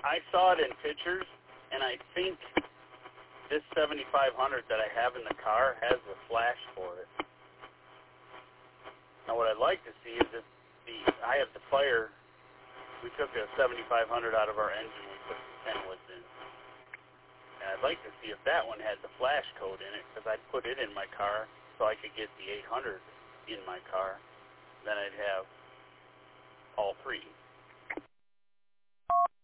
I saw it in pictures, and I think this 7500 that I have in the car has a flash for it. Now, what I'd like to see is if I have the fire. We took a 7500 out of our engine. We put some 10 woods in. And I'd like to see if that one had the flash code in it, because I'd put it in my car so I could get the 800 in my car. Then I'd have all three.